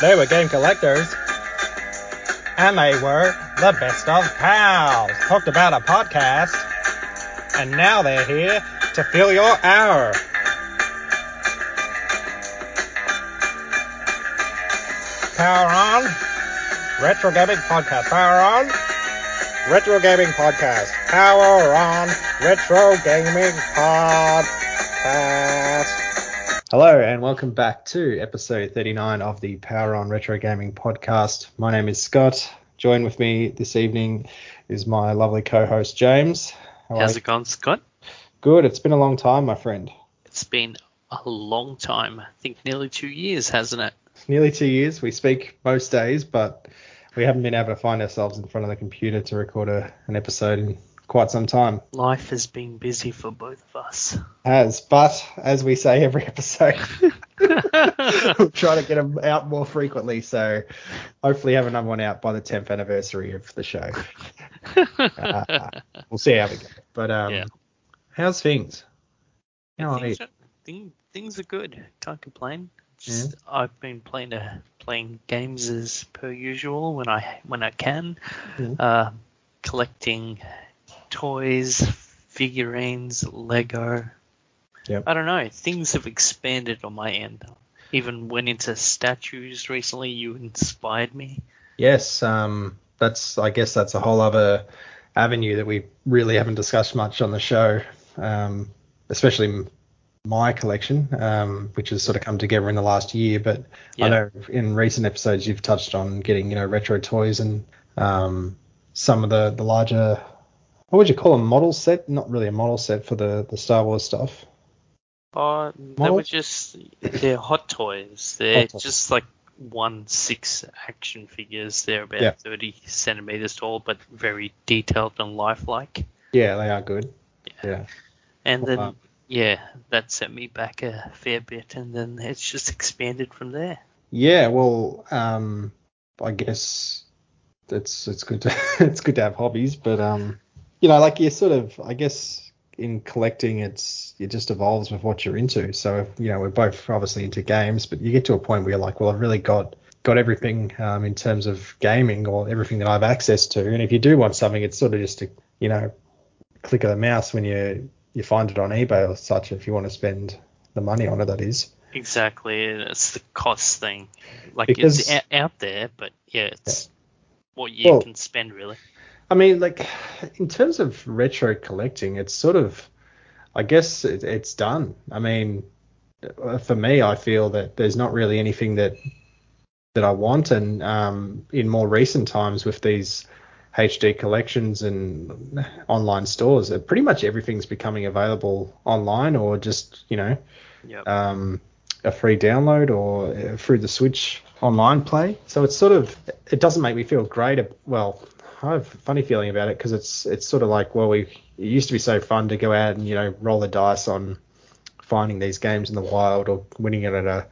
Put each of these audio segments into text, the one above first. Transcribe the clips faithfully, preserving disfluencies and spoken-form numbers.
They were game collectors. And they were the best of pals. Talked about a podcast. And now they're here to fill your hour. Power on. Retro Gaming Podcast. Power on. Retro Gaming Podcast. Power on. Retro Gaming Podcast. Hello and welcome back to episode thirty-nine of the Power on Retro Gaming Podcast. My name is Scott. Join with me this evening is my lovely co-host James. How How's it going, Scott? Good. It's been a long time, my friend. It's been a long time. I think nearly two years, hasn't it? Nearly two years. We speak most days, but we haven't been able to find ourselves in front of the computer to record a, an episode in quite some time. Life has been busy for both of us. Has, but as we say every episode, we'll try to get them out more frequently. So hopefully have another one out by the tenth anniversary of the show. uh, we'll see how we go. But um, yeah. How's things? How things, are, things, things are good. Can't complain. Just, yeah. I've been playing uh, playing games as per usual when I when I can. Mm. Uh, collecting toys, figurines, Lego. Yep. I don't know. Things have expanded on my end. Even went into statues recently. You inspired me. Yes. Um. That's. I guess that's a whole other avenue that we really haven't discussed much on the show. Um. Especially my collection, um, which has sort of come together in the last year. But yep. I know in recent episodes you've touched on getting, you know, retro toys and um some of the the larger. What would you call them? Model set? Not really a model set for the, the Star Wars stuff. Uh, they were just, they're hot toys. They're hot just toys. Like one six action figures. They're about yeah. thirty centimeters tall, but very detailed and lifelike. Yeah, they are good. Yeah. yeah. And then, um, yeah, that set me back a fair bit, and then it's just expanded from there. Yeah, well, um, I guess it's it's good to it's good to have hobbies, but um. You know, like you sort of, I guess in collecting, it's it just evolves with what you're into. So, you know, we're both obviously into games, but you get to a point where you're like, well, I've really got got everything um, in terms of gaming or everything that I've access to. And if you do want something, it's sort of just a, you know, click of the mouse when you you find it on eBay or such. If you want to spend the money on it, that is. Exactly, it's the cost thing. Like because, it's a- out there, but yeah, it's yeah. what you well, can spend really. I mean, like, in terms of retro collecting, it's sort of, I guess it, it's done. I mean, for me, I feel that there's not really anything that that I want. And um, in more recent times with these H D collections and online stores, pretty much everything's becoming available online or just, you know, yep. um, a free download or through the Switch online play. So it's sort of, it doesn't make me feel great. Well, I have a funny feeling about it because it's it's sort of like, well, we it used to be so fun to go out and, you know, roll the dice on finding these games in the wild or winning it at a,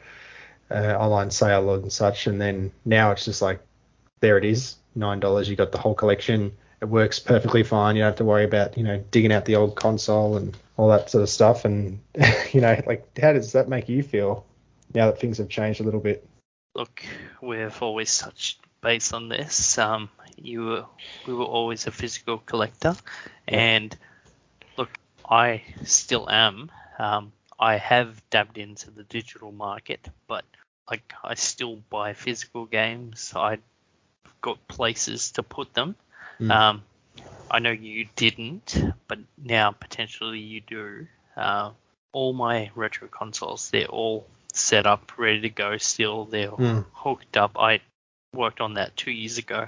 a online sale and such. And then now it's just like, there it is, nine dollars. You got the whole collection. It works perfectly fine. You don't have to worry about, you know, digging out the old console and all that sort of stuff. And, you know, like, how does that make you feel now that things have changed a little bit? Look, we've always touched base on this. Um, you were, we were always a physical collector, yeah. and look, I still am. Um, I have dabbed into the digital market, but like I still buy physical games. I've got places to put them. Mm. Um, I know you didn't, but now potentially you do. Uh, all my retro consoles, they're all set up, ready to go still. They're mm. hooked up. I worked on that two years ago,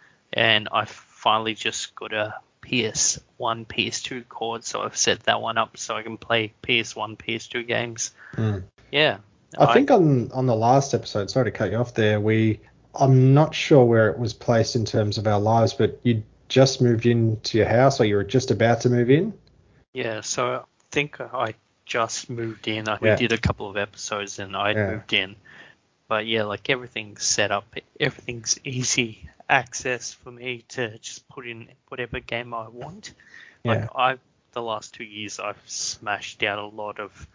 and I finally just got a P S one, P S two cord, so I've set that one up so I can play P S one, P S two games. Mm. Yeah. I, I think on, on the last episode, sorry to cut you off there, we I'm not sure where it was placed in terms of our lives, but you just moved into your house or you were just about to move in? Yeah, so I think I just moved in. Yeah. We did a couple of episodes and I yeah. moved in. But yeah, like everything's set up. Everything's easy access for me to just put in whatever game I want. Yeah. Like I, the last two years, I've smashed out a lot of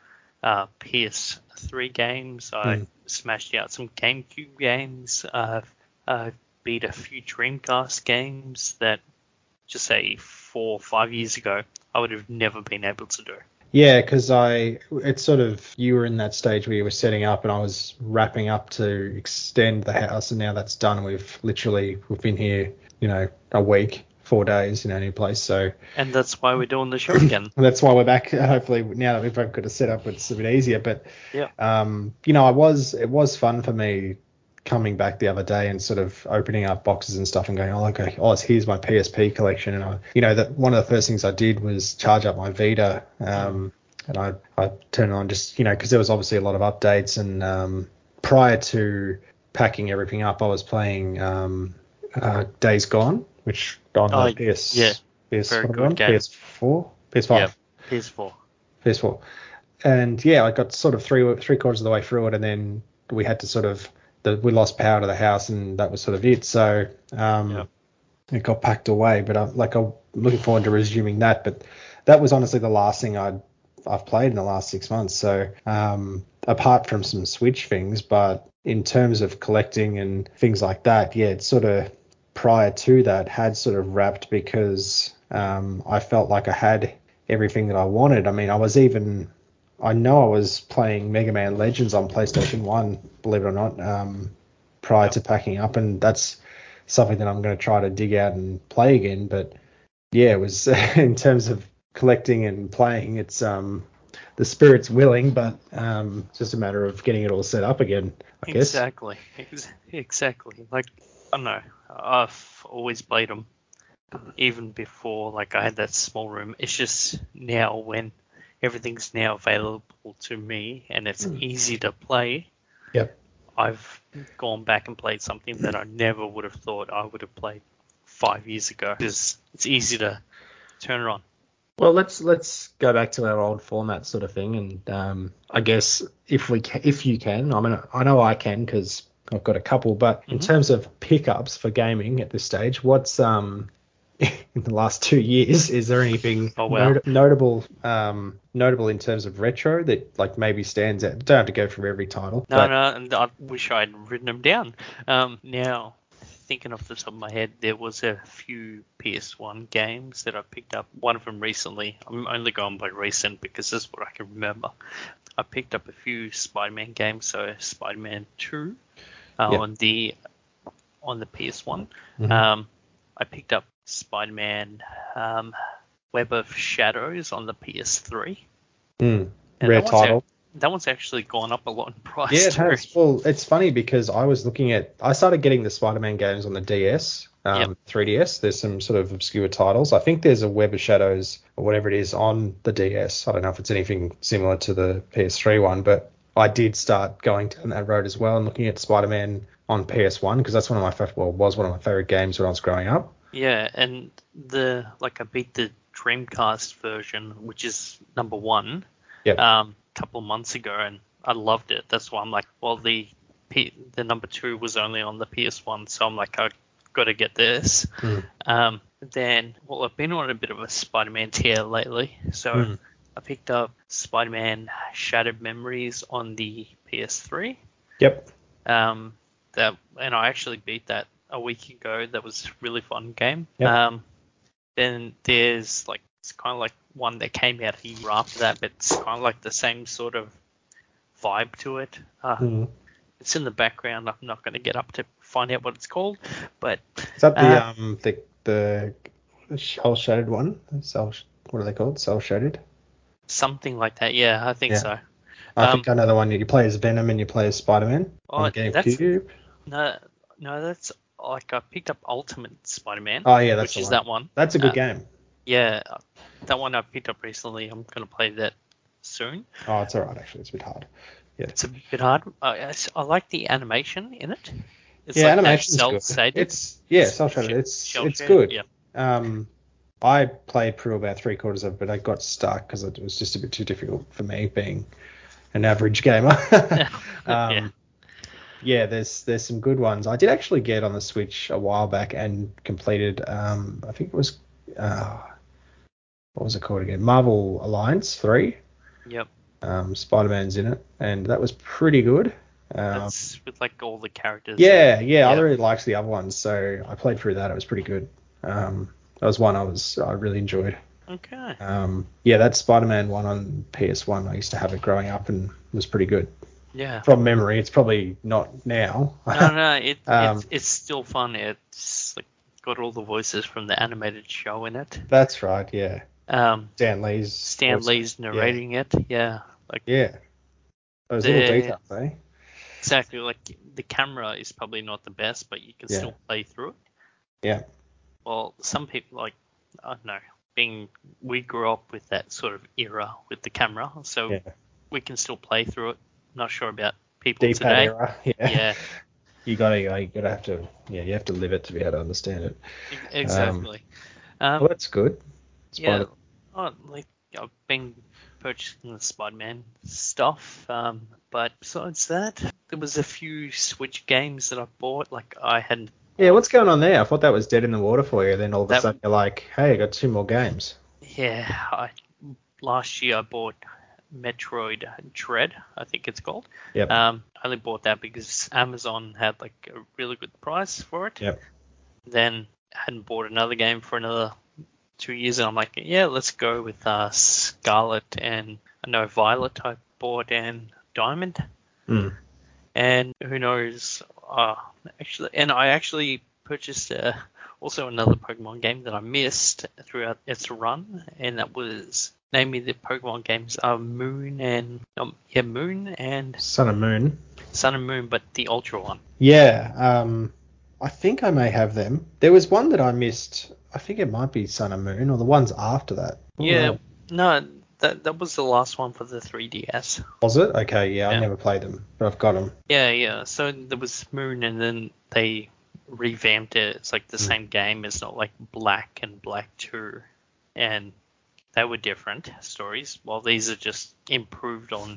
uh, P S three games. I Mm. smashed out some GameCube games. I've uh, beat a few Dreamcast games that, just say, four or five years ago, I would have never been able to do. Yeah, because I, it's sort of, you were in that stage where you were setting up and I was wrapping up to extend the house, and now that's done. We've literally, we've been here, you know, a week, four days in our new place. So And that's why we're doing the show again. that's why we're back. Hopefully now that we've both got a setup, it's a bit easier. But, Yeah. um, you know, I was, it was fun for me coming back the other day and sort of opening up boxes and stuff and going, oh, okay, oh, here's my P S P collection. And I, you know, that one of the first things I did was charge up my Vita, um, mm. and I, I turned on just, you know, because there was obviously a lot of updates. And um, prior to packing everything up, I was playing um, uh, Days Gone, which on Oh, the P S, yeah, P S, very what good on? game. P S four, P S five, yeah, P S four, P S four, and yeah, I got sort of three three quarters of the way through it, and then we had to sort of the, we lost power to the house, and that was sort of it. So um, Yep. it got packed away. But I, like I'm looking forward to resuming that. But that was honestly the last thing I'd I've played in the last six months. So um, apart from some Switch things, but in terms of collecting and things like that, yeah, it's sort of prior to that had sort of wrapped because um, I felt like I had everything that I wanted. I mean, I was even I know I was playing Mega Man Legends on PlayStation one, believe it or not, um, prior Yep. to packing up, and that's something that I'm going to try to dig out and play again. But yeah, it was in terms of collecting and playing, it's um the spirit's willing, but um it's just a matter of getting it all set up again, I guess. Exactly. Ex- exactly. Like, I don't know. I've always played them, even before. Like, I had that small room. It's just now when everything's now available to me and it's Mm. easy to play. Yep. I've gone back and played something that I never would have thought I would have played five years ago. It's, it's easy to turn it on. Well, let's let's go back to our old format sort of thing, and um, I guess if we ca- if you can, I mean, I know I can because I've got a couple, but in Mhm. terms of pickups for gaming at this stage, what's um in the last two years, is there anything Oh, wow. not- notable um notable in terms of retro that like maybe stands out? Don't have to go through every title, No, but no, and I wish I'd written them down. Um, now, thinking off the top of my head, there was a few P S one games that I picked up. One of them recently. I'm only going by recent because that's what I can remember. I picked up a few Spider-Man games, so Spider-Man two uh, Yep. on the on the P S one. Mhm. Um, I picked up Spider-Man um, Web of Shadows on the P S three. Mm, And rare that one's title. ac- That one's actually gone up a lot in price. Yeah, it too. has. Well, it's funny because I was looking at, I started getting the Spider-Man games on the D S, um, Yep. three D S. There's some sort of obscure titles. I think there's a Web of Shadows or whatever it is on the D S. I don't know if it's anything similar to the P S three one, but I did start going down that road as well and looking at Spider-Man on P S one because that's one of my favorite, well, was one of my favorite games when I was growing up. Yeah, and the like I beat the Dreamcast version, which is number one, Yep. um, a couple of months ago, and I loved it. That's why I'm like, well, the P- the number two was only on the P S one, so I'm like, I've got to get this. Mm. Um, then, well, I've been on a bit of a Spider-Man tear lately, so Mm. I picked up Spider-Man Shattered Memories on the P S three. Yep. Um, that and I actually beat that a week ago. That was a really fun game. Yep. Um, then there's like it's kind of like one that came out a year after that, but it's kind of like the same sort of vibe to it. Uh, Mm. It's in the background. I'm not going to get up to find out what it's called, but Is that the uh, um the the cell shaded one? Cell, what are they called? Cell shaded. something like that. Yeah, I think Yeah. so. I Um, think I know the one. You play as Venom and you play as Spider-Man on oh, that's GameCube. no, no, that's like I picked up Ultimate Spider-Man, Oh yeah, that's which the is one. that one. That's a good Uh, game. Yeah, that one I picked up recently. I'm going to play that soon. Oh, it's alright actually. It's a bit hard. Yeah. It's a bit hard. I, I s- I like the animation in it. It's Yeah, like that animation's cell good. shaded. It's yeah, cell shaded. It's Shell it's shaded. good. Yeah. Um, I played through about three quarters of it, but I got stuck because it was just a bit too difficult for me being an average gamer. yeah. um, yeah, there's there's some good ones. I did actually get on the Switch a while back and completed. Um, I think it was uh, what was it called again? Marvel Alliance three. Yep. Um, Spider-Man's in it, and that was pretty good. Um, That's with like all the characters. yeah, yeah, I Yeah. really liked the other ones, so I played through that. It was pretty good. Um, that was one I was I really enjoyed. Okay. Um, yeah, that Spider-Man one on P S one, I used to have it growing up and was pretty good. Yeah. From memory, it's probably not now. No, no, it um, it's it's still fun. It's like got all the voices from the animated show in it. that's right, yeah. Um, Stan Lee's Stan voice. Lee's Yeah, narrating it. Yeah, like yeah. Those little the details, eh? exactly like the camera is probably not the best, but you can Yeah, still play through it. yeah, Well, some people like I don't know, being we grew up with that sort of era with the camera, so yeah. we can still play through it. Not sure about people D-pad today. era, yeah. Yeah, You gotta, you gotta have to, yeah, you have to live it to be able to understand it. e- Um, exactly. well, Um, that's good. yeah, Spider. oh, like I've been purchasing the Spider-Man stuff, um, but besides that, there was a few Switch games that I bought. Like I hadn't Yeah, bought what's going on there? I thought that was dead in the water for you. Then all of a that. sudden you're like, hey, I got two more games. Yeah, I last year I bought Metroid Dread, I think it's called. Yep, Um, I only bought that because Amazon had like a really good price for it. yep. Then hadn't bought another game for another two years, and I'm like, yeah, let's go with uh, Scarlet and I know Violet. I bought and Diamond, Mm. and who knows? Uh, actually, and I actually purchased uh, also another Pokemon game that I missed throughout its run, and that was namely the Pokemon games are Moon and um, yeah, Moon and Sun and Moon. Sun and Moon, but the Ultra one. Yeah, um, I think I may have them. There was one that I missed. I think it might be Sun and Moon, or the ones after that. What were Yeah, they? no, that that was the last one for the three D S. Was it? Okay, yeah, I Yeah. never played them, but I've got them. Yeah, yeah. So there was Moon, and then they revamped it. It's like the Mm. same game. It's not like Black and Black two, and they were different stories. While these are just improved on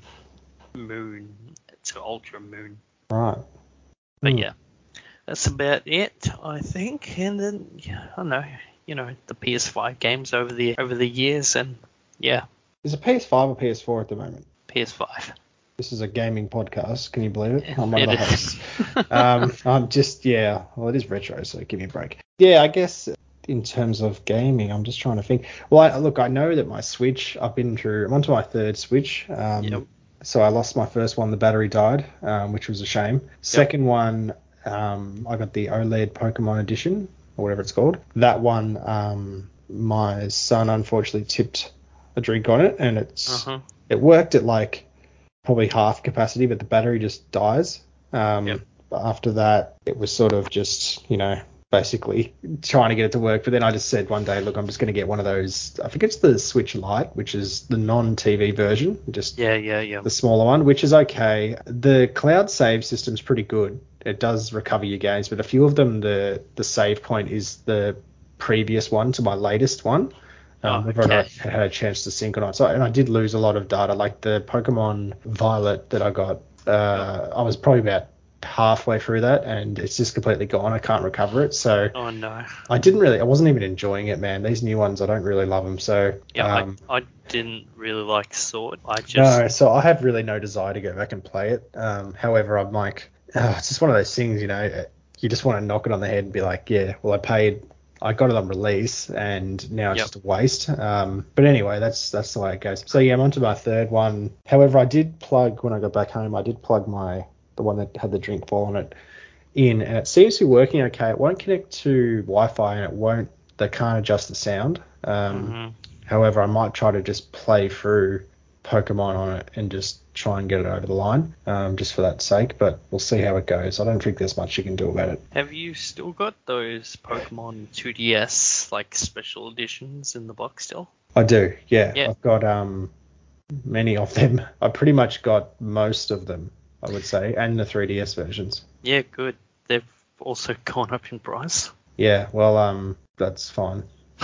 Moon to Ultra Moon. Right. But Mm. yeah, that's about it, I think. And then yeah, I don't know, you know, the P S five games over the over the years, and yeah, Is it P S five or P S four at the moment? P S five. This is a gaming podcast. Can you believe it? Yeah, I'm one of it the hosts. is. um, I'm just, yeah, well, it is retro, so give me a break. Yeah, I guess in terms of gaming, I'm just trying to think. Well, I, look, I know that my Switch, I've been through, I'm onto my third Switch. Um, Yep. So I lost my first one, the battery died, um, which was a shame. Second one, um, I got the OLED Pokemon Edition, or whatever it's called. That one, um, my son unfortunately tipped a drink on it, and it's Uh-huh. it worked at like probably half capacity, but the battery just dies. Yep. Um, after that, it was sort of just, you know, basically trying to get it to work. But then I just said one day, look, I'm just going to get one of those. I think it's the Switch Lite, which is the non-T V version, just Yeah, yeah, yeah. the smaller one, which is okay. The cloud save system's pretty good. It does recover your games, but a few of them, the the save point is the previous one to my latest one. Um, Oh, whether or not okay. I had a chance to sync or not. So, and I did lose a lot of data. Like the Pokemon Violet that I got, Yep. uh, I was probably about halfway through that, and it's just completely gone. I can't recover it. So Oh no. I didn't really, I wasn't even enjoying it, man. These new ones, I don't really love them. So Yeah, I um, I didn't really like Sword. I just no, so I have really no desire to go back and play it. Um, however, I'm like, oh, it's just one of those things, you know, you just want to knock it on the head and be like, yeah, well, I paid, I got it on release, and now it's Yep. just a waste. Um, but anyway, that's that's the way it goes. So yeah, I'm on to my third one. However, I did plug when I got back home. I did plug my the one that had the drink fall on it in, and it seems to be working okay. It won't connect to Wi-Fi, and it won't. They can't adjust the sound. Um, hmm However, I might try to just play through Pokemon on it and just try and get it over the line, um, just for that sake. But we'll see how it goes. I don't think there's much you can do about it. Have you still got those Pokemon two D S like special editions in the box still? I do, yeah. Yeah. I've got um many of them. I pretty much got most of them, I would say, and the three D S versions. Yeah, good. They've also gone up in price. Yeah, well, um, that's fine.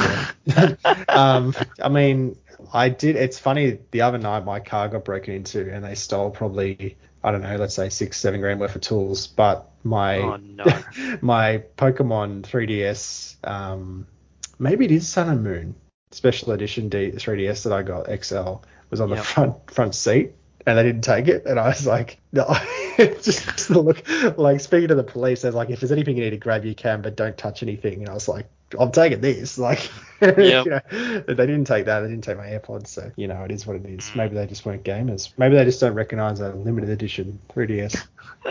Yeah. um, I mean, I did. It's funny. The other night, my car got broken into, and they stole probably, I don't know, let's say six, seven grand worth of tools. But my Oh no. my Pokemon three D S, um, maybe it is Sun and Moon. special edition D- three D S that I got X L was on the Yep. front front seat, and they didn't take it, and I was like, no, just the look, like speaking to the police, they're like, if there's anything you need to grab, you can, but don't touch anything. And I was like, I'm taking this, like, Yep. you know, they didn't take that, they didn't take my AirPods, so you know, it is what it is. Mm. Maybe they just weren't gamers. Maybe they just don't recognize a limited edition three D S.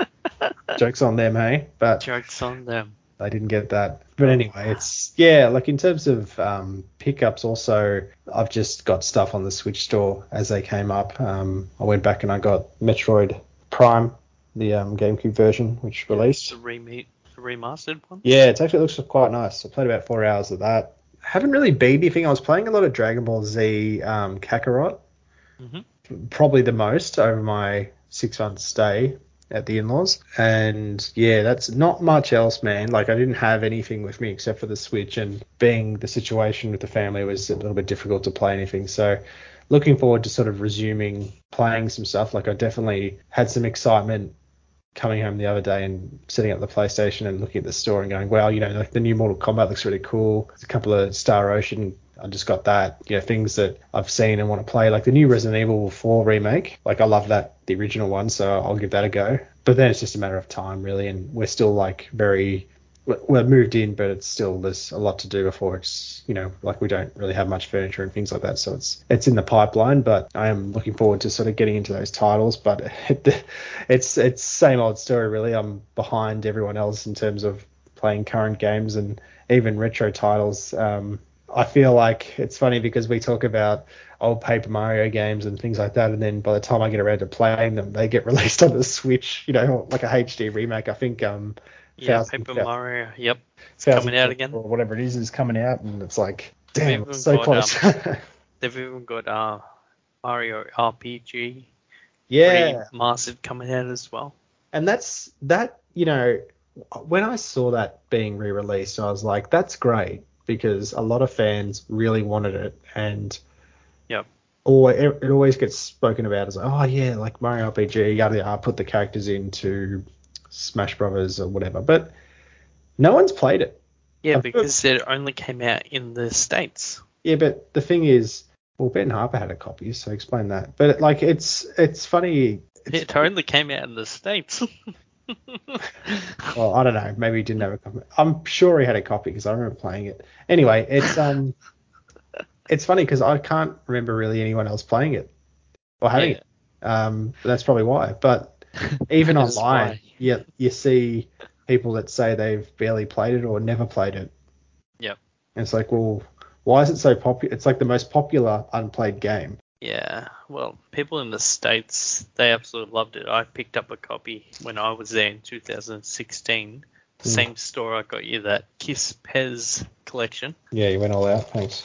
Jokes on them, hey? But Jokes on them. I didn't get that. But anyway, it's, yeah, like in terms of um, pickups also, I've just got stuff on the Switch store as they came up. Um, I went back and I got Metroid Prime, the um, GameCube version, which released. The remake, the remastered one. Yeah, it's actually, it looks quite nice. I played about four hours of that. Haven't really beat anything. I was playing a lot of Dragon Ball Z um, Kakarot, Mm-hmm. probably the most over my six month stay at the in-laws, and yeah, that's not much else, man. Like, I didn't have anything with me except for the Switch, and being the situation with the family was a little bit difficult to play anything. So looking forward to sort of resuming playing some stuff. Like, I definitely had some excitement coming home the other day and setting up the PlayStation and looking at the store and going, wow, you know, like the new Mortal Kombat looks really cool. There's a couple of Star Ocean, I just got that, you know, things that I've seen and want to play, like the new Resident Evil four remake. Like, I love that, the original one, so I'll give that a go. But then it's just a matter of time, really, and we're still like very, we're moved in, but it's still, there's a lot to do before it's, you know, like we don't really have much furniture and things like that, so it's it's in the pipeline. But I am looking forward to sort of getting into those titles. But it, it's it's same old story, really. I'm behind everyone else in terms of playing current games and even retro titles. Um, I feel like it's funny because we talk about old Paper Mario games and things like that, and then by the time I get around to playing them, they get released on the Switch, you know, like a H D remake. I think um, Yeah, Thousand, Paper Mario. Yep. It's Thousand coming out again. or whatever it is is coming out, and it's like, They've damn, even it's so got close. um, they've even got uh Mario R P G Yeah, remastered coming out as well. and that's that. You know, when I saw that being re-released, I was like, that's great because a lot of fans really wanted it, and Yep. or it, it always gets spoken about as like, oh yeah, like Mario R P G, yada yada, put the characters into Smash Brothers or whatever, but no one's played it. Yeah, I've- because it only came out in the States. Yeah, but the thing is, well, Ben Harper had a copy, so explain that. But like, it's it's funny. It's, It only came out in the States. well, I don't know. Maybe he didn't have a copy. I'm sure he had a copy because I remember playing it. Anyway, it's um, it's funny because I can't remember really anyone else playing it or having Yeah. it. Um, but that's probably why. But even That is online, why. you you see people that say they've barely played it or never played it. Yep. And it's like, well, why is it so popular? It's like the most popular unplayed game. Yeah, well, people in the States, they absolutely loved it. I picked up a copy when I was there in two thousand sixteen. The Mm. same store I got you that Kiss Pez collection. Yeah, you went all out. Thanks.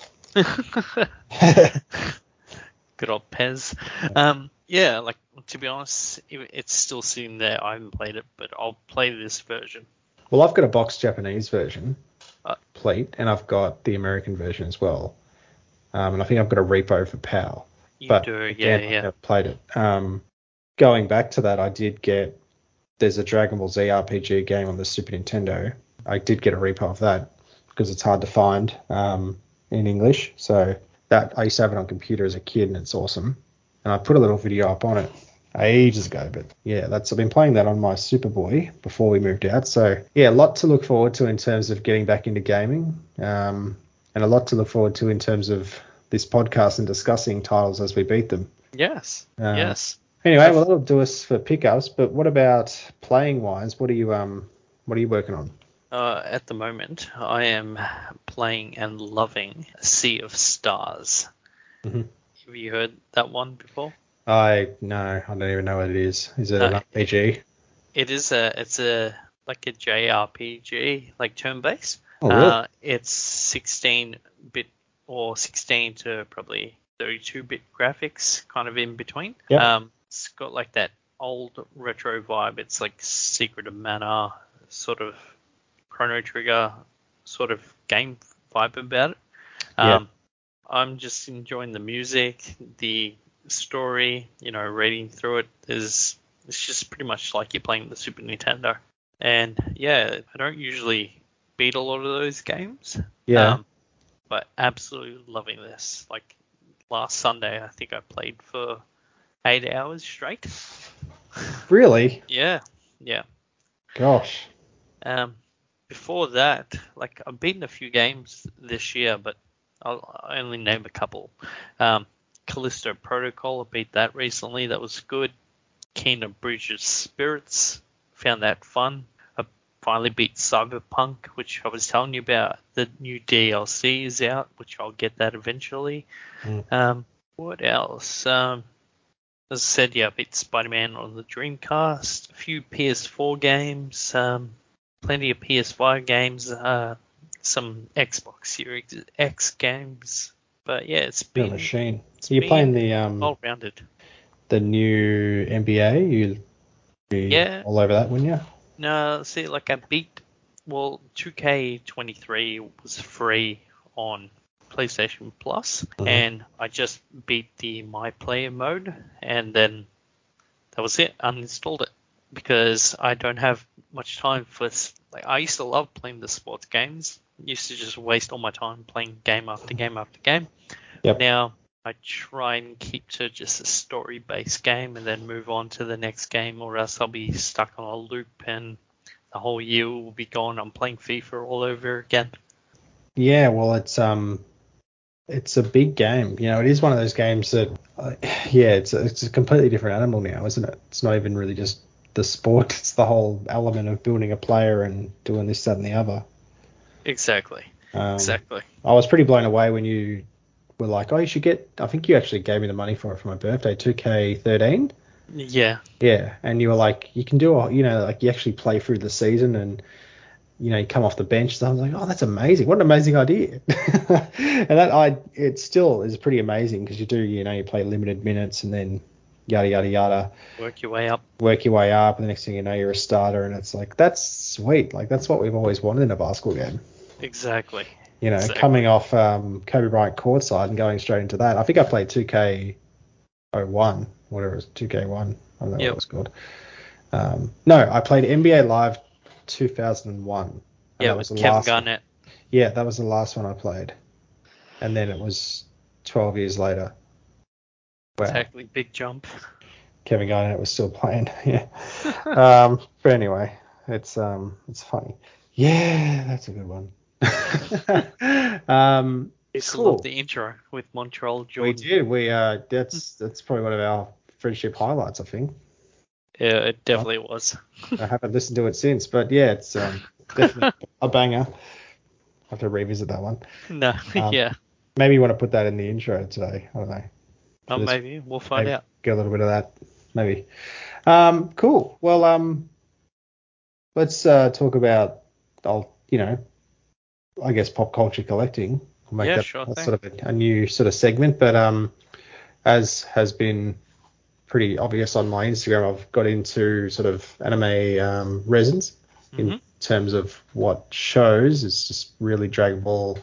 Good old Pez. Um, yeah, like, to be honest, it, it's still sitting there. I haven't played it, but I'll play this version. Well, I've got a boxed Japanese version, Uh, complete, and I've got the American version as well. Um, and I think I've got a repo for PAL. You But do, again, yeah, I've yeah. never played it. Um, going back to that, I did get, there's a Dragon Ball Z R P G game on the Super Nintendo. I did get a repo of that because it's hard to find um, in English. So that I used to have it on computer as a kid, and it's awesome. And I put a little video up on it ages ago, but yeah, that's I've been playing that on my Superboy before we moved out. So yeah, a lot to look forward to in terms of getting back into gaming, um, and a lot to look forward to in terms of this podcast and discussing titles as we beat them. Yes, Um, yes. Anyway, well, that'll do us for pickups. But what about playing wise? What are you um what are you working on? Uh, at the moment, I am playing and loving Sea of Stars. Mm-hmm. Have you heard that one before? I no, I don't even know what it is. Is it No, an R P G? It is a, it's a, like a J R P G, like turn-based. Oh, really? Uh, it's sixteen bit or sixteen to probably thirty-two bit graphics, kind of in between. Yep. Um, it's got like that old retro vibe. It's like Secret of Mana, sort of Chrono Trigger sort of game vibe about it. Yeah. Um, I'm just enjoying the music, the story, you know, reading through it is, it's just pretty much like you're playing the Super Nintendo. And yeah, I don't usually beat a lot of those games. Yeah. Um, but absolutely loving this. Like last Sunday, I think I played for eight hours straight. Really? Yeah, yeah. Gosh. Um, before that, like I've beaten a few games this year, but I'll I only name a couple. Um, Callisto Protocol, I beat that recently. That was good. Kingdom Breaches Spirits, found that fun. I finally beat Cyberpunk, which I was telling you about. The new D L C is out, which I'll get that eventually. Mm. Um, what else? Um, as I said, yeah, I beat Spider-Man on the Dreamcast. A few P S four games. Um, plenty of P S five games. Uh, some Xbox Series X games. But yeah, it's You're a been machine. it's Are you playing been the um well rounded. the new N B A? You be Yeah. all over that, wouldn't you? No, see, like I beat, well, two K twenty-three was free on PlayStation Plus, Mhm. and I just beat the My Player mode, and then that was it. Uninstalled it because I don't have much time for. Like I used to love playing the sports games. Used to just waste all my time playing game after game after game. Yep. Now I try and keep to just a story-based game and then move on to the next game, or else I'll be stuck on a loop and the whole year will be gone. I'm playing FIFA all over again. Yeah, well, it's um, it's a big game. You know, it is one of those games that, uh, yeah, it's a, it's a completely different animal now, isn't it? It's not even really just the sport. It's the whole element of building a player and doing this, that, and the other. Exactly. Um, Exactly. I was pretty blown away when you were like, oh, you should get. I think you actually gave me the money for it for my birthday, two K thirteen. Yeah. Yeah, and you were like, you can do, a, you know, like you actually play through the season and you know, you come off the bench. So I was like, oh, that's amazing. What an amazing idea. And that I, it still is pretty amazing because you do, you know, you play limited minutes and then yada, yada, yada, Work your way up. work your way up. And the next thing you know, you're a starter. And it's like, that's sweet. Like, that's what we've always wanted in a basketball game. Exactly. You know, Exactly. coming off um, Kobe Bryant courtside and going straight into that. I think I played two K oh one, whatever it was, two K one. I don't know what Yep. it was called. Um, no, I played N B A Live two thousand one. And Yeah, that was with the Kevin last one. Garnett. Yeah, that was the last one I played. And then it was twelve years later. Wow. Exactly. Big jump. Kevin Garnett was still playing. Yeah. Um, but anyway, it's um, it's funny. Yeah, that's a good one. um, Used to love cool. the intro with Montreal We Jordan. did. We uh, that's that's probably one of our friendship highlights, I think. Yeah, it definitely was. I haven't listened to it since, but yeah, it's um, definitely a banger. I have to revisit that one. No, Um, yeah. maybe you want to put that in the intro today. I don't know. Oh, For this, maybe. We'll find maybe out. get a little bit of that. Maybe. Um, cool. Well, um, let's uh, talk about, I'll, you know, I guess pop culture collecting. We'll make Yeah, that sure a thing. sort of a, a new sort of segment. But um, as has been pretty obvious on my Instagram, I've got into sort of anime um, resins in Mm-hmm. terms of what shows. It's just really Dragon Ball,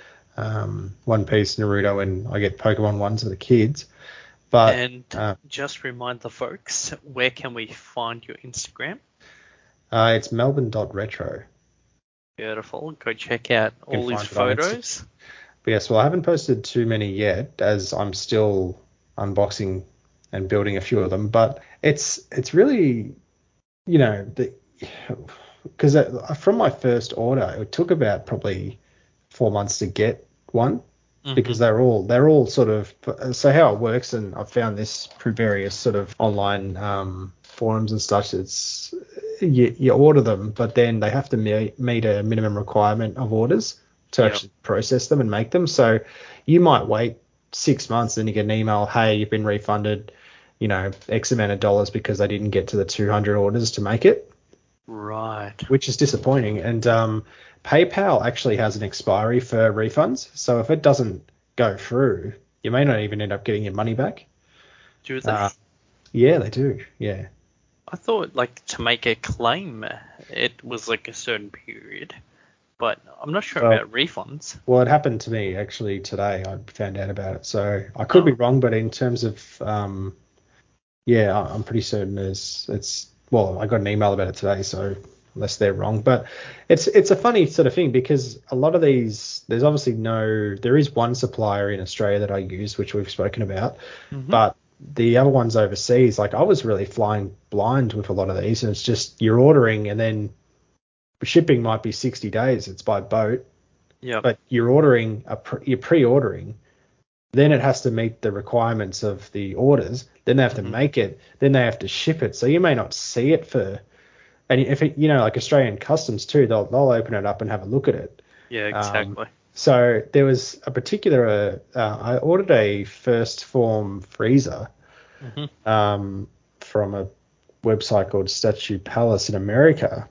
um, One Piece, Naruto, and I get Pokemon ones for the kids. But And uh, just remind the folks, where can we find your Instagram? uh, it's melbourne dot retro. Beautiful. Go check out You can all these find it on Instagram. photos. But yes, well, I haven't posted too many yet, as I'm still unboxing and building a few of them. But it's it's really, you know, the because from my first order, it took about probably four months to get one because Mm-hmm. they're all they're all sort of so how it works, and I've found this through various sort of online um, forums and such. It's you, you order them, but then they have to meet, meet a minimum requirement of orders to Yep. actually process them and make them. So you might wait six months, and you get an email, hey, you've been refunded, you know, X amount of dollars because they didn't get to the two hundred orders to make it, Right. which is disappointing. And um, PayPal actually has an expiry for refunds. So if it doesn't go through, you may not even end up getting your money back. Do they? Uh, yeah, they do. Yeah. I thought, like, to make a claim, it was like a certain period, but I'm not sure Well, about refunds. well, it happened to me actually today. I found out about it. So I could be Oh, wrong, but in terms of, um, yeah, I- I'm pretty certain there's, it's, well, I got an email about it today. So unless they're wrong. But it's it's a funny sort of thing because a lot of these, there's obviously no, there is one supplier in Australia that I use, which we've spoken about, Mm-hmm. but the other ones overseas, like I was really flying blind with a lot of these, and it's just you're ordering and then shipping might be sixty days. It's by boat, Yeah. but you're ordering a pre, you're pre-ordering. Then it has to meet the requirements of the orders. Then they have to Mm-hmm. make it. Then they have to ship it. So you may not see it for, and if it, you know, like Australian customs too, they'll they'll open it up and have a look at it. Yeah, exactly. Um, so there was a particular, uh, uh, I ordered a first form freezer Mm-hmm. um, from a website called Statue Palace in America.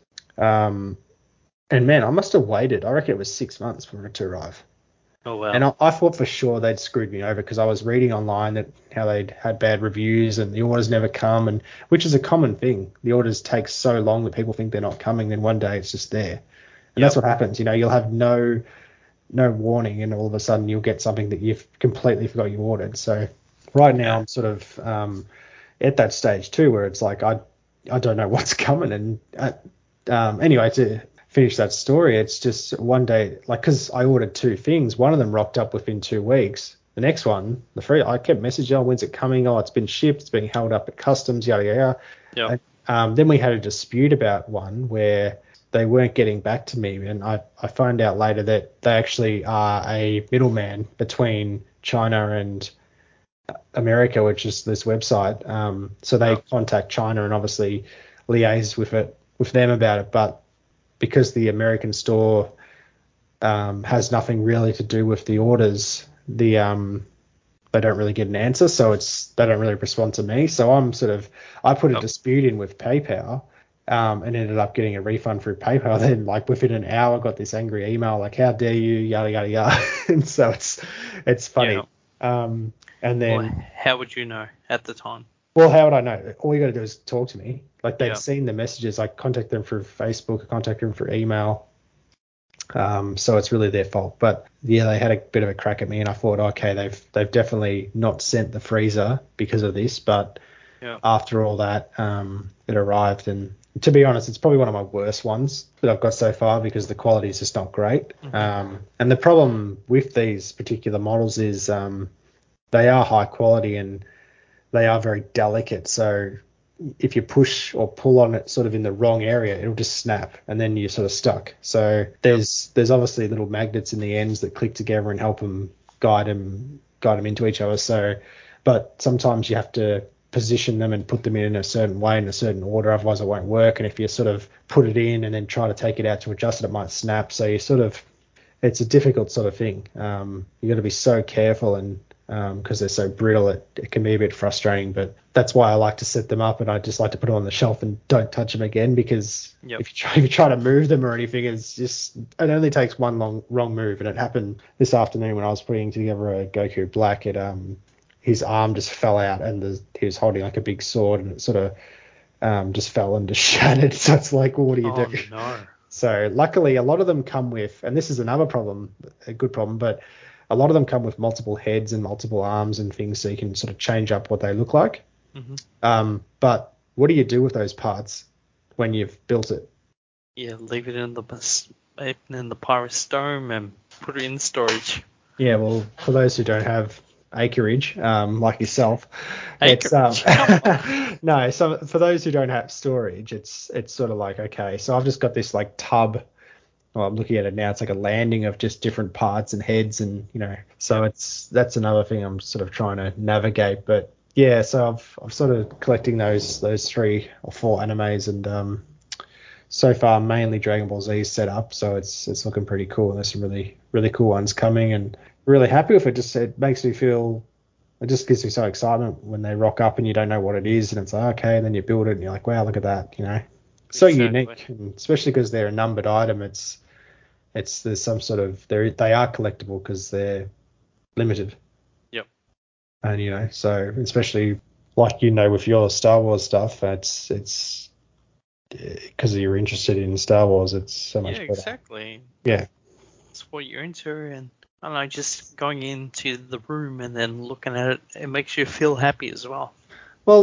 Um, and man, I must have waited. I reckon it was six months for it to arrive. Oh, wow. And I, I thought for sure they'd screwed me over because I was reading online that how they'd had bad reviews and the orders never come, and which is a common thing. The orders take so long that people think they're not coming, then one day it's just there. And Yep. that's what happens. You know, you'll have no no warning, and all of a sudden you'll get something that you've completely forgot you ordered. So right now Yeah. I'm sort of um, at that stage too, where it's like I I don't know what's coming. And uh, um, anyway, to finish that story, it's just one day, like, because I ordered two things, one of them rocked up within two weeks. The next one, the free, I kept messaging, oh, when's it coming? Oh, it's been shipped, it's being held up at customs, yada yada. Yep. And, um, then we had a dispute about one where they weren't getting back to me, and I, I found out later that they actually are a middleman between China and America, which is this website. Um, so they Yep. contact China and obviously liaise with it with them about it, but because the American store um, has nothing really to do with the orders, the um, they don't really get an answer, so it's they don't really respond to me. So I'm sort of I put a Yep. dispute in with PayPal um, and ended up getting a refund through PayPal. Then like within an hour, got this angry email like, "How dare you?" Yada yada yada. And so it's it's funny. Um, and then Well, how would you know at the time? well, how would I know? All you got to do is talk to me. Like they'd Yeah. seen the messages. I contact them through Facebook, I contact them through email. Um, so it's really their fault. But yeah, they had a bit of a crack at me, and I thought, okay, they've they've definitely not sent the freezer because of this. But Yeah. after all that, um, it arrived, and to be honest, it's probably one of my worst ones that I've got so far because the quality is just not great. Mm-hmm. Um, and the problem with these particular models is um, they are high quality and they are very delicate. So if you push or pull on it sort of in the wrong area, it'll just snap and then you're sort of stuck. So there's there's obviously little magnets in the ends that click together and help them guide them guide them into each other. So, but sometimes you have to position them and put them in a certain way in a certain order, otherwise it won't work. And if you sort of put it in and then try to take it out to adjust it, it might snap. So you sort of it's a difficult sort of thing. Um, you got to be so careful and because um, they're so brittle, it, it can be a bit frustrating. But that's why I like to set them up, and I just like to put them on the shelf and don't touch them again because Yep. if you try if you try to move them or anything, it's just it only takes one long wrong move. And it happened this afternoon when I was putting together a Goku Black. It um his arm just fell out, and the, he was holding like a big sword, and it sort of um just fell and just shattered. So it's like, well, what do you Oh, do? no. So luckily, a lot of them come with, and this is another problem, a good problem, but a lot of them come with multiple heads and multiple arms and things, so you can sort of change up what they look like. Mm-hmm. Um, but what do you do with those parts when you've built it? Yeah, leave it in the bus- in the Pyrostome and put it in storage. Yeah, well, for those who don't have acreage, um, like yourself, it's um, Acreage, come on. no. So for those who don't have storage, it's it's sort of like okay. So I've just got this like tub. Well, I'm looking at it now. It's like a landing of just different parts and heads, and you know. So Yep. it's that's another thing I'm sort of trying to navigate. But yeah, so I've I've sort of collecting those those three or four animes, and um, so far mainly Dragon Ball Z set up. So it's it's looking pretty cool. There's some really really cool ones coming, and really happy with it. Just it makes me feel. It just gives me so excitement when they rock up and you don't know what it is, and it's like okay, and then you build it and you're like, wow, look at that, you know. So Exactly. unique, and especially because they're a numbered item. It's it's there's some sort of they they are collectible because they're limited, Yep. and you know, so especially like you know with your Star Wars stuff, it's it's because you're interested in Star Wars, it's so much Yeah, better. exactly. Yeah, It's what you're into, and I don't know, just going into the room and then looking at it, it makes you feel happy as well. well,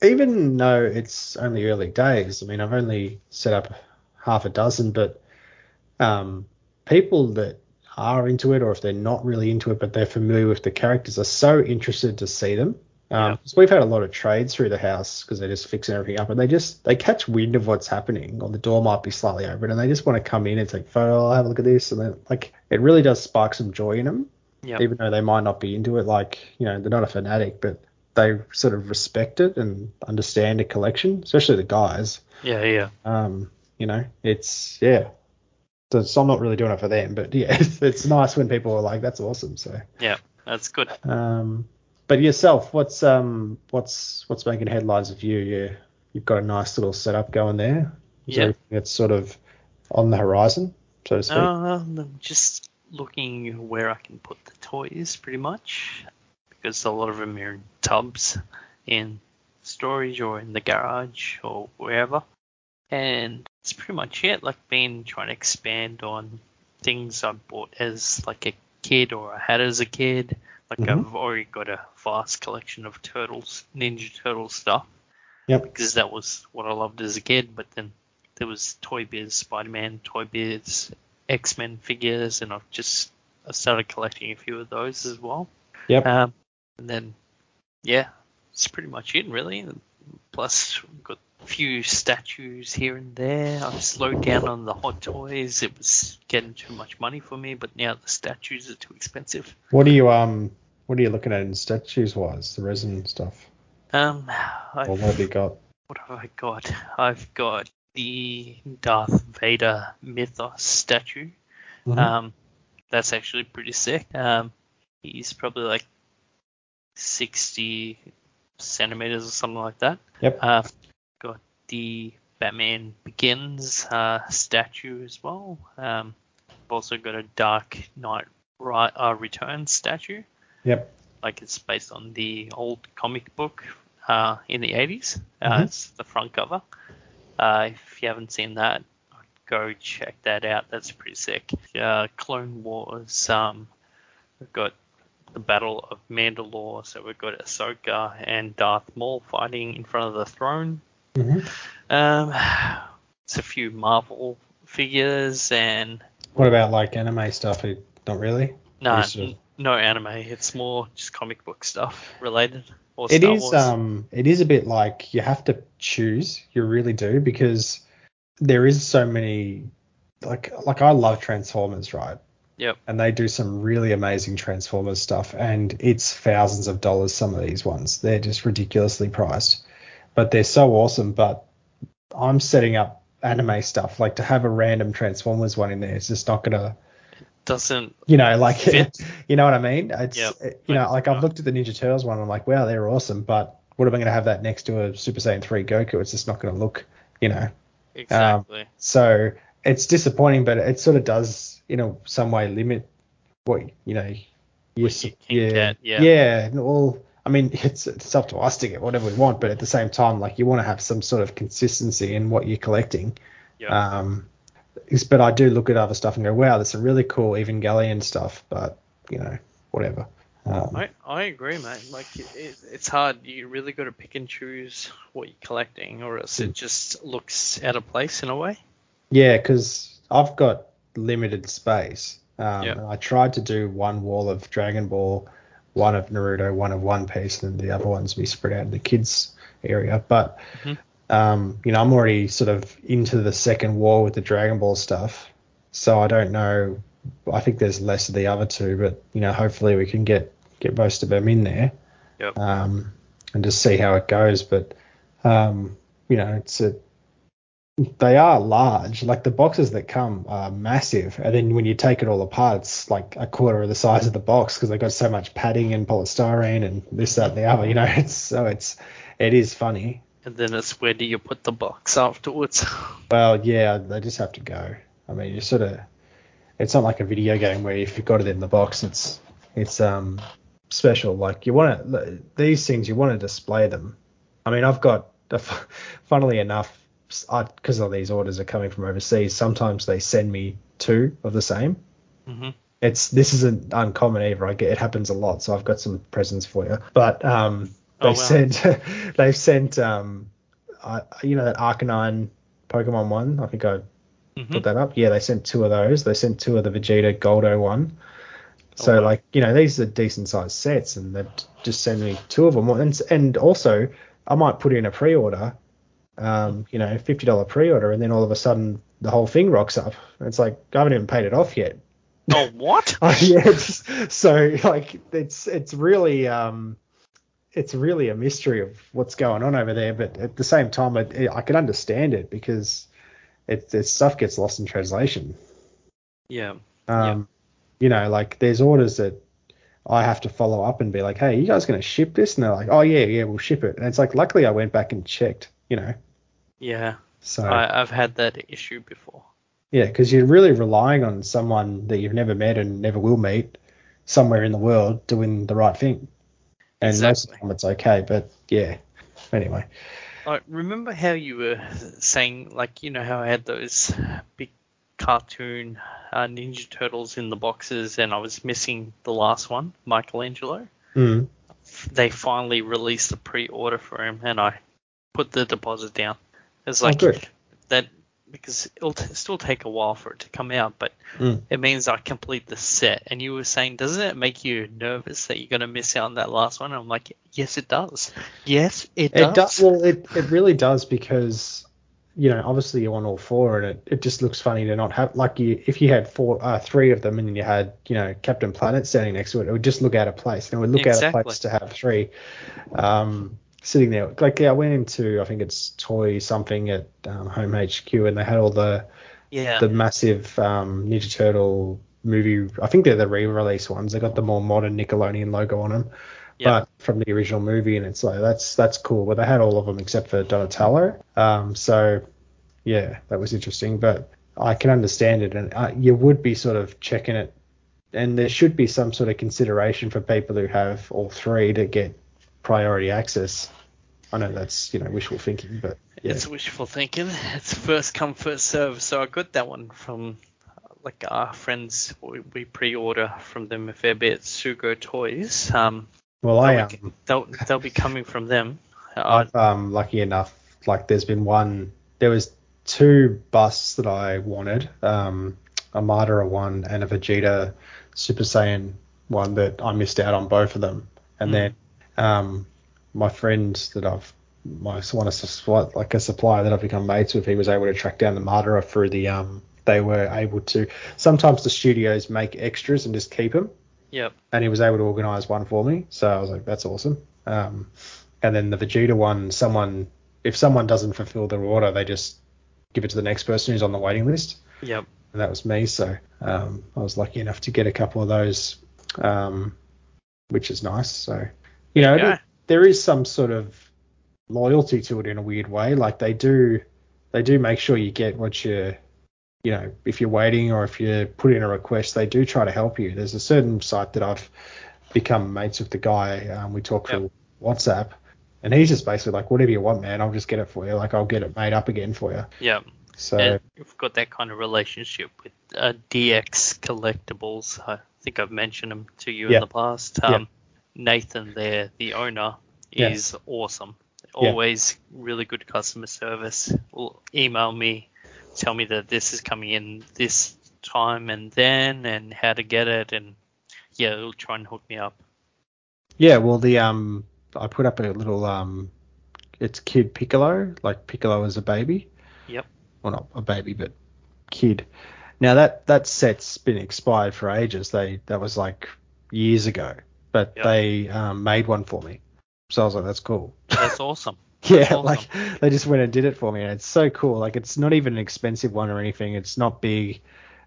even though it's only early days, I mean, I've only set up half a dozen, but um, people that are into it, or if they're not really into it, but they're familiar with the characters, are so interested to see them. Um, Yeah. 'cause we've had a lot of trades through the house because they're just fixing everything up, and they just they catch wind of what's happening, or the door might be slightly open, and they just want to come in and take a photo. I'll have a look at this, and then like it really does spark some joy in them, Yep. even though they might not be into it. Like, you know, they're not a fanatic, but they sort of respect it and understand a collection, especially the guys. Yeah, yeah. Um, you know, it's yeah. So, so I'm not really doing it for them, but yeah, it's, it's nice when people are like, "That's awesome." So, Yeah, that's good. um, but yourself, what's um, what's what's making headlines of you? Yeah, you've got a nice little setup going there. Is there Yeah. anything that's sort of on the horizon, so to speak? Uh, I'm just looking where I can put the toys, pretty much, because a lot of them are in tubs, in storage, or in the garage, or wherever. And that's pretty much it. Like, been trying to expand on things I bought as like a kid, or I had as a kid. Like, Mhm. I've already got a vast collection of Turtles, Ninja Turtle stuff, Yep. because that was what I loved as a kid. But then there was Toy Biz, Spider-Man, Toy Biz, X-Men figures, and I've just I started collecting a few of those as well. Yep. Um, and then, yeah, it's pretty much it, really. Plus, we've got a few statues here and there. I've slowed down on the Hot Toys. It was getting too much money for me, but now the statues are too expensive. What are you um, what are you looking at in statues wise? The resin stuff. Um, Or what I've, have you got? what have I got? I've got the Darth Vader Mythos statue. Mhm. Um, that's actually pretty sick. Um, he's probably like sixty centimeters or something like that. Yep. Uh, got the Batman Begins uh, statue as well. Um, I've also got a Dark Knight Ri- uh, Returns statue. Yep. Like, it's based on the old comic book uh, in the eighties. Uh, Mhm. It's the front cover. Uh, if you haven't seen that, go check that out. That's pretty sick. Uh, Clone Wars. Um, we've got the Battle of Mandalore. So we've got Ahsoka and Darth Maul fighting in front of the throne. Mhm. Um, it's a few Marvel figures and What about like anime stuff? Not really. no, You sort of- n- no anime. It's more just comic book stuff related, or It Star is Wars. um it is a bit like you have to choose, you really do, because there is so many like like I love Transformers, right? Yep. And they do some really amazing Transformers stuff, and it's thousands of dollars, some of these ones. They're just ridiculously priced. But they're so awesome. But I'm setting up anime stuff, like to have a random Transformers one in there, it's just not gonna Doesn't you know, like, fit. you know what I mean? It's, Yep. you I- know, like I've looked at the Ninja Turtles one, and I'm like, wow, they're awesome, but what am I going to have that next to a Super Saiyan three Goku? It's just not going to look, you know. Exactly. Um, so it's disappointing, but it sort of does, you know, some way limit what, you know, you, What you can yeah, get, yeah. yeah. Well, I mean, it's it's up to us to get whatever we want, but at the same time, like you want to have some sort of consistency in what you're collecting. Yep. Um, is- but I do look at other stuff and go, wow, there's some really cool Evangelion stuff, but you know, whatever. Um, I, I agree, mate. Like, it, it's hard. You really got to pick and choose what you're collecting, or else it just looks out of place in a way. yeah, because I've got limited space. Um, Yep. and I tried to do one wall of Dragon Ball, one of Naruto, one of One Piece, and the other ones be spread out in the kids area. But Mhm. um, you know, I'm already sort of into the second wall with the Dragon Ball stuff, so I don't know. I think there's less of the other two, but you know, hopefully we can get get most of them in there, Yep. um, and just see how it goes. But um, you know, it's a they are large. Like the boxes that come are massive, and then when you take it all apart, it's like a quarter of the size of the box because they've got so much padding and polystyrene and this, that, and the other. You know, it's so it's it is funny. And then it's where do you put the box afterwards? Well, yeah, they just have to go. I mean, you sort of, it's not like a video game where if you've got it in the box, it's it's um special. Like you want to these things, you want to display them. I mean, I've got, funnily enough, because all these orders are coming from overseas, sometimes they send me two of the same. hmm It's this isn't uncommon either. I get it happens a lot, so I've got some presents for you. But um, Oh they've wow. sent they've sent um, I, you know that Arcanine Pokemon one. I think I Mm-hmm. put that up. Yeah, they sent two of those. They sent two of the Vegeta Goldo one. So Oh, wow. like you know these are decent sized sets, and they've just sent me two of them. And and also I might put in a pre-order, um, you know, fifty dollar pre-order, and then all of a sudden the whole thing rocks up. It's like I haven't even paid it off yet. Oh, what? Oh, yeah, it's, so like it's it's really um it's really a mystery of what's going on over there. But at the same time, I, I can understand it because it, it stuff gets lost in translation. Yeah. Yeah. Um, you know, like there's orders that I have to follow up and be like, hey, you guys going to ship this? And they're like, oh yeah, yeah, we'll ship it. And it's like, luckily I went back and checked, you know. Yeah. So I, I've had that issue before. yeah, because you're really relying on someone that you've never met and never will meet somewhere in the world doing the right thing. And most of the Exactly. time it's okay, but yeah. Anyway. I remember how you were saying, like, you know, how I had those big cartoon uh, Ninja Turtles in the boxes and I was missing the last one, Michelangelo. Mm. They finally released the pre-order for him and I put the deposit down. It's Oh, like good. that because it'll t- still take a while for it to come out, but Mm. it means I complete the set. And you were saying, doesn't it make you nervous that you're going to miss out on that last one? And I'm like, yes, it does. Yes, it It does. does. Well, it, it really does because, you know, obviously you want all four, and it, it just looks funny to not have like you if you had four, uh, three of them, and then you had you know Captain Planet standing next to it, it would just look out of place. And it would look out of Exactly. place to have three um, sitting there. Like yeah, I went into I think it's Toy something at um, Home H Q, and they had all the Yeah. the massive um, Ninja Turtle movie. I think they're the re-release ones. They got the more modern Nickelodeon logo on them. Yep. But from the original movie, and it's like that's that's cool. But they had all of them except for Donatello. Um, so yeah, that was interesting. But I can understand it, and uh, you would be sort of checking it, and there should be some sort of consideration for people who have all three to get priority access. I know that's you know wishful thinking, but yeah, It's wishful thinking. It's first come, first serve. So I got that one from like our friends. We, we pre-order from them a fair bit. Sugo Toys. Um, well I they'll be um they'll they'll be coming from them. Uh, I've um lucky enough like there's been one there was two busts that I wanted um a Madara one and a Vegeta Super Saiyan one that I missed out on both of them and hmm. then um my friend that I've my one of supply, like a supplier that I've become mates with he was able to track down the Madara through the um they were able to sometimes the studios make extras and just keep them Yep. and he was able to organize one for me so I was like that's awesome um and then the Vegeta one, someone if someone doesn't fulfill their order, they just give it to the next person who's on the waiting list. Yep. And that was me. So um, I was lucky enough to get a couple of those, um, which is nice. So you There know, you go. it, there is some sort of loyalty to it in a weird way. Like they do, they do make sure you get what you, you know, if you're waiting or if you put in a request, they do try to help you. There's a certain site that I've become mates with the guy. Um, we talk Yep. through WhatsApp. And he's just basically like, whatever you want, man, I'll just get it for you. Like, I'll get it made up again for you. Yep. So, And you've got that kind of relationship with uh, D X Collectibles. I think I've mentioned them to you in yeah, the past. yeah, Um, Nathan, there, the owner, yeah, is awesome. yeah, Always really good customer service. Will email me, tell me that this is coming in this time and then, and how to get it, and yeah, he'll try and hook me up. yeah. Well, the um, I put up a little um, it's Kid Piccolo, like Piccolo as a baby. Yep. Well, not a baby, but kid. Now that that set's been expired for ages. They that was like years ago, but Yep. they um, made one for me. So I was like, that's cool. That's awesome. That's Yeah, awesome. like they just went and did it for me, and it's so cool. Like it's not even an expensive one or anything. It's not big.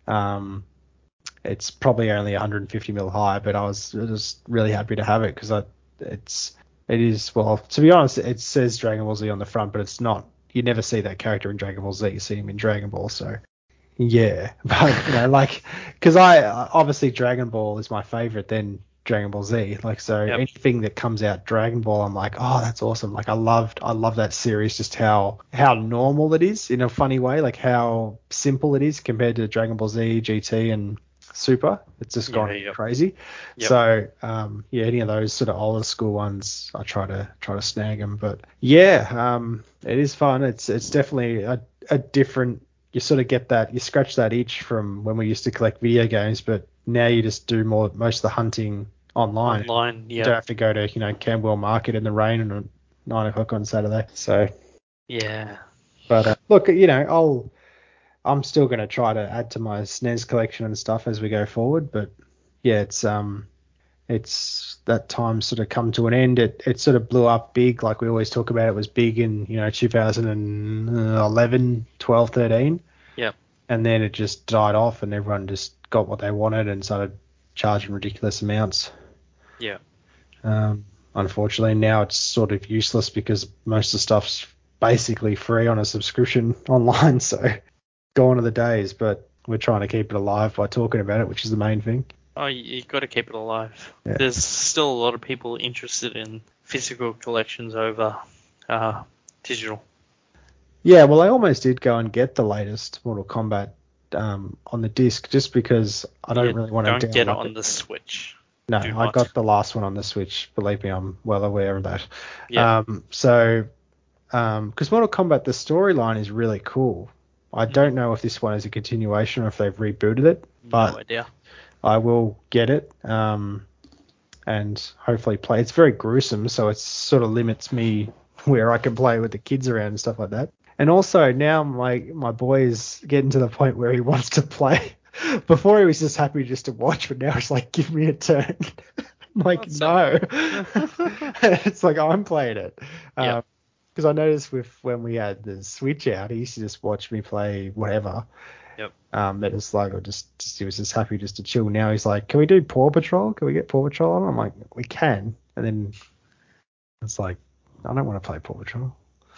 Um, it's probably only one hundred fifty mil high, but I was just really happy to have it because I it's it is well to be honest, it says Dragon Ball Z on the front, but it's not. You never see that character in Dragon Ball Z. You see him in Dragon Ball, so yeah. But you know, like because I obviously Dragon Ball is my favorite, then Dragon Ball Z. Like so, Yep. anything that comes out Dragon Ball, I'm like, oh, that's awesome. Like I loved, I love that series. Just how how normal it is in a funny way, like how simple it is compared to Dragon Ball Z, G T, and Super. It's just gone Yeah, yep. crazy. Yep. So um, yeah, any of those sort of older school ones, I try to try to snag them. But yeah, um, it is fun. It's it's definitely a, a different. You sort of get that. You scratch that itch from when we used to collect video games, but now you just do more most of the hunting online. Online, You don't yeah. have to go to you know Camberwell Market in the rain and at nine o'clock on Saturday. So Yeah. but uh, look, you know, I'll I'm still going to try to add to my S N E S collection and stuff as we go forward. But yeah, it's um, it's that time sort of come to an end. It it sort of blew up big, like we always talk about. It was big in you know two thousand eleven, twelve, thirteen, Yep. and then it just died off, and everyone just got what they wanted and started charging ridiculous amounts. Yeah. Um, unfortunately, now it's sort of useless because most of the stuff's basically free on a subscription online. So gone are the days, but we're trying to keep it alive by talking about it, which is the main thing. Oh, you, you got to keep it alive. Yeah. There's still a lot of people interested in physical collections over uh, digital. Yeah, well, I almost did go and get the latest Mortal Kombat um, on the disc just because I don't Yeah, really want don't to get it download on it. the Switch. No, Do I not. got the last one on the Switch. Believe me, I'm well aware of that. Yeah. Um, so, um, because Mortal Kombat, the storyline is really cool. I don't know if this one is a continuation or if they've rebooted it, but No idea. I will get it. Um, and hopefully play. It's very gruesome, so it sort of limits me where I can play with the kids around and stuff like that. And also now my my boy is getting to the point where he wants to play. Before he was just happy just to watch, but now it's like, give me a turn. I'm like, That's no. It's like I'm playing it. Yeah. Because I noticed with when we had the Switch out, he used to just watch me play whatever. Yep. Um, that was like, or just, just he was just happy just to chill. Now he's like, can we do Paw Patrol? Can we get Paw Patrol on? I'm like, we can. And then it's like, I don't want to play Paw Patrol.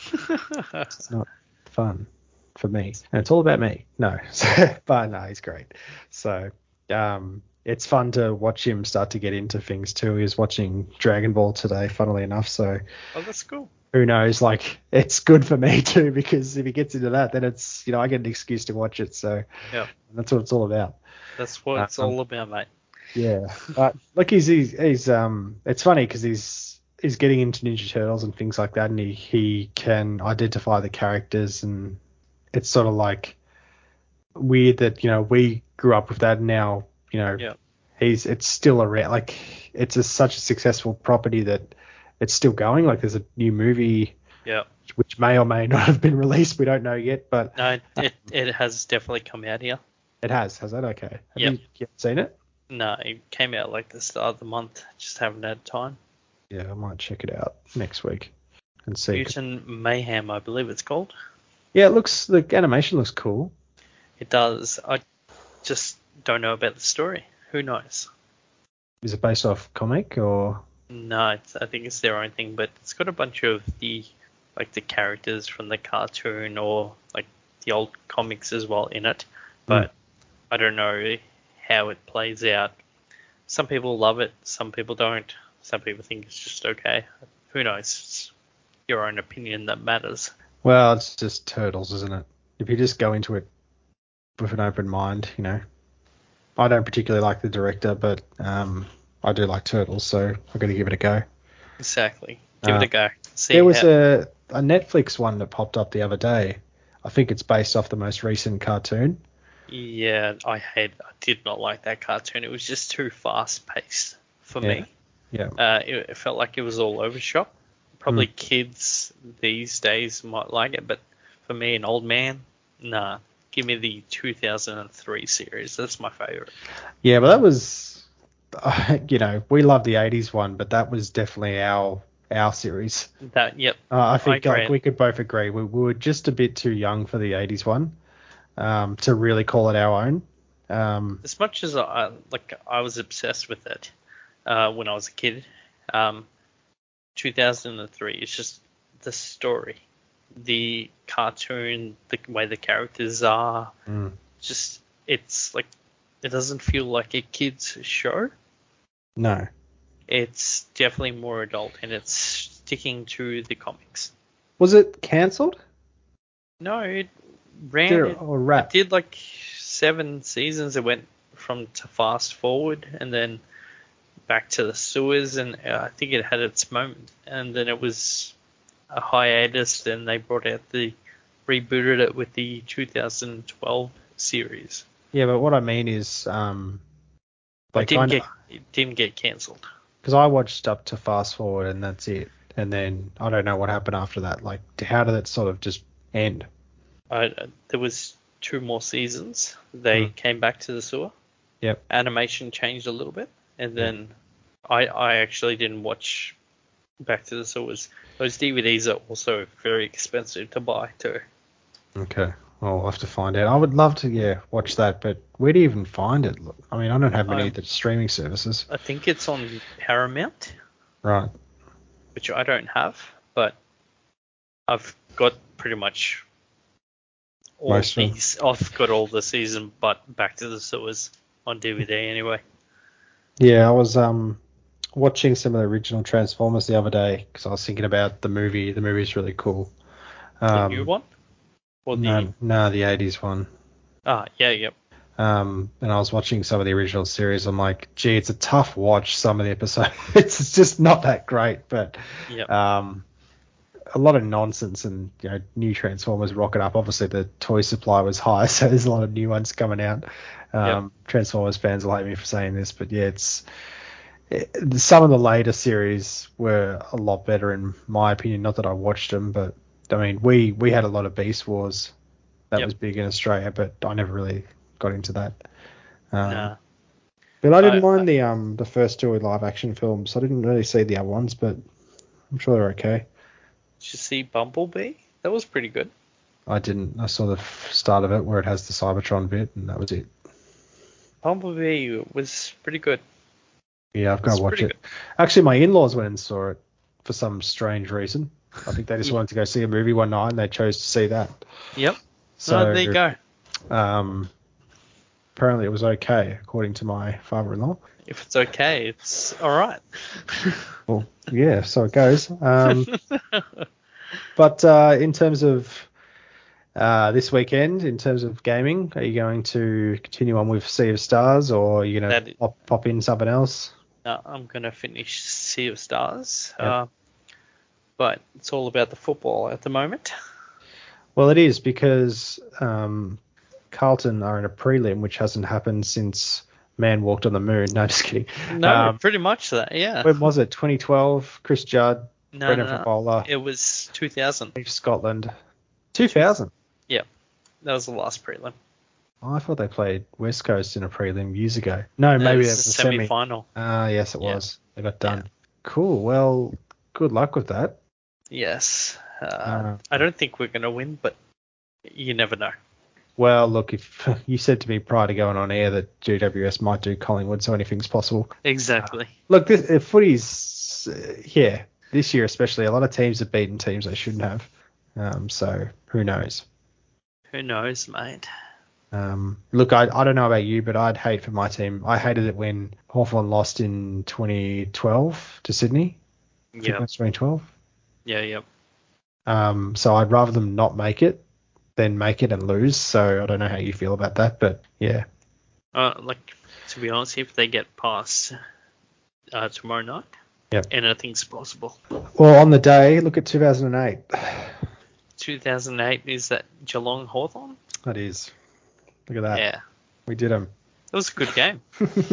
It's not fun for me, and it's all about me. No, but no, he's great. So, um, it's fun to watch him start to get into things too. He was watching Dragon Ball today, funnily enough. So, Oh, that's cool. who knows? Like, it's good for me too, because if he gets into that, then it's, you know, I get an excuse to watch it. So, Yeah. that's what it's all about. That's what it's Um, all about, mate. Yeah, but look, he's he's, he's um, it's funny because he's he's getting into Ninja Turtles and things like that, and he he can identify the characters, and it's sort of like weird that you know we grew up with that, and now you know Yeah. he's it's still around, like it's a, such a successful property that it's still going. Like there's a new movie Yeah. which may or may not have been released, we don't know yet, but No, it it has definitely come out here. it has. Has that okay? Have Yep. you, you seen it? No, it came out like the start of the month. Just haven't had time. Yeah, I might check it out next week and see. Mutant Mayhem, I believe it's called. Yeah, it looks, the animation looks cool. It does. I just don't know about the story. Who knows? Is it based off comic or? No, it's, I think it's their own thing, but it's got a bunch of the like the characters from the cartoon or like the old comics as well in it. But Mm. I don't know how it plays out. Some people love it, some people don't. Some people think it's just okay. Who knows? It's your own opinion that matters. Well, it's just Turtles, isn't it? If you just go into it with an open mind, you know. I don't particularly like the director, but um, I do like Turtles, so I've got to give it a go. Exactly. Give Uh, it a go. See There was how. a, a Netflix one that popped up the other day. I think it's based off the most recent cartoon. Yeah, I hate. I did not like that cartoon. It was just too fast paced for Yeah. me. Yeah. Uh, it, it felt like it was all over shop. Probably Mm. kids these days might like it, but for me, an old man, nah. Give me the two thousand three series. That's my favorite. Yeah, but that was, uh, you know, we love the eighties one, but that was definitely our our series. That, yep. Uh, I I think agree. like we could both agree we, we were just a bit too young for the eighties one um, to really call it our own. Um, As much as I like, I was obsessed with it uh, when I was a kid. Um, two thousand three. It's just the story, the cartoon, the way the characters are. mm, Just it's like it doesn't feel like a kids show. no. It's definitely more adult and it's sticking to the comics. Was it cancelled? No, it ran Did it, it. or It wrapped? did like seven seasons. It went from to Fast Forward, and then back to the sewers, and uh, I think it had its moment, and then it was a hiatus. Then they brought out the rebooted it with the two thousand twelve series. Yeah, but what I mean is, um, It like I didn't know, get it didn't get cancelled. because I watched up to Fast Forward and that's it, and then I don't know what happened after that. Like, how did it sort of just end? I, there was two more seasons. They Mm. came back to the sewer. Yep. Animation changed a little bit, and then I I actually didn't watch Back to the Sewers. Those D V Ds are also very expensive to buy too. Okay. Well, I'll have to find out. I would love to, yeah, watch that, but where do you even find it? Look, I mean, I don't have many Um, of the streaming services. I think it's on Paramount, Right. which I don't have, but I've got pretty much all Most of them. these. I've got all the season, but Back to the Sewers on D V D anyway. Yeah, I was um watching some of the original Transformers the other day because I was thinking about the movie. The movie's really cool. The Um, new one, or the no, no, the eighties one. ah yeah yep. Um, and I was watching some of the original series. I'm like, gee, it's a tough watch. Some of the episodes, it's just not that great. But Yep. um, a lot of nonsense and you know, new Transformers rocket up. Obviously, the toy supply was high, so there's a lot of new ones coming out. Um, Yep. Transformers fans will hate me for saying this, but yeah, it's it, some of the later series were a lot better in my opinion. Not that I watched them, but I mean, we we had a lot of Beast Wars that Yep. was big in Australia, but I never really got into that. Um, Nah. but I didn't I, mind the um the first two live action films. I didn't really see the other ones, but I'm sure they're okay. Did you see Bumblebee? That was pretty good. I didn't. I saw the f- start of it where it has the Cybertron bit, and that was it. Bumblebee was pretty good. Yeah, I've got It's to watch pretty it. good. Actually, my in-laws went and saw it for some strange reason. I think they just Yeah. wanted to go see a movie one night, and they chose to see that. Yep. So No, there you go. um, apparently it was okay, according to my father-in-law. If it's okay, it's all right. Well, yeah, so it goes. Um, but uh, in terms of uh, this weekend, in terms of gaming, are you going to continue on with Sea of Stars, or are you going That to pop, pop in something else? No, I'm gonna finish Sea of Stars. Yep. Uh, but it's all about the football at the moment. Well, it is because um, Carlton are in a prelim, which hasn't happened since man walked on the moon. No, just kidding. No, Um, pretty much that. Yeah. when was it? twenty twelve. Chris Judd, No, Brendan no, no. Favola, It was two thousand. Scotland. two thousand. Yeah, that was the last prelim. Oh, I thought they played West Coast in a prelim years ago. No, It maybe was it the was a semi. semi-final. Ah, yes, it Yeah. was. They got done. Cool. Well, good luck with that. Yes. Uh, Uh, I don't think we're gonna win, but you never know. Well, look, if you said to me prior to going on air that G W S might do Collingwood, so anything's possible. Exactly. Look, this, uh, footy's, uh, yeah, this year especially, a lot of teams have beaten teams they shouldn't have. Um, so who knows? Who knows, mate? Um, look, I, I don't know about you, but I'd hate for my team. I hated it when Hawthorn lost in twenty twelve to Sydney. I think Yeah. that's twenty twelve. Yeah. Yep. Um, so I'd rather them not make it than make it and lose. So I don't know how you feel about that, but yeah. Uh, like to be honest, if they get past uh, tomorrow night, Yep. anything's possible. Well, on the day, look at two thousand eight. two thousand eight is that Geelong Hawthorn? That is. Look at that. Yeah. We did them. It was a good game.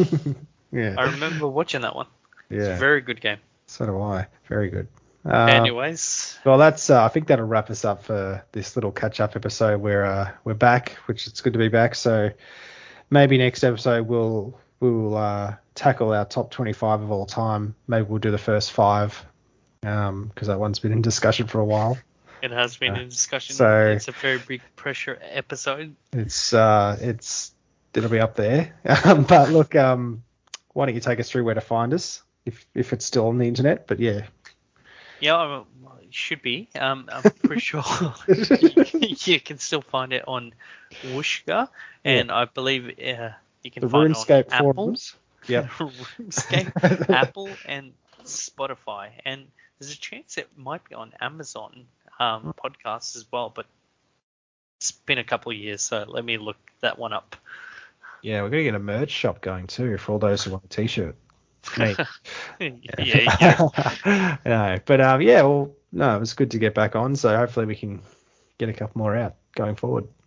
Yeah. I remember watching that one. It's a Yeah. very good game. So do I. Very good. Um, Anyways, well, that's. Uh, I think that'll wrap us up for this little catch-up episode. Where uh, we're back, which it's good to be back. So maybe next episode we'll we'll uh, tackle our top twenty-five of all time. Maybe we'll do the first five, um, because that one's been in discussion for a while. it has been Uh, in discussion. so- It's a very big pressure episode. It's uh, it's it'll be up there. Um, but look, um, why don't you take us through where to find us if if it's still on the internet? But yeah. Yeah, well, it should be. Um, I'm pretty sure you, you can still find it on Wooshka, and I believe uh, you can The find it on RuneScape Apple, forums. Yep. RuneScape, Apple, and Spotify. And there's a chance it might be on Amazon um, podcasts as well, but it's been a couple of years, so let me look that one up. Yeah, we're gonna get a merch shop going too for all those who want a t-shirt. Me. Yeah, you. No, but um, yeah, well, no, it was good to get back on. So hopefully we can get a couple more out going forward.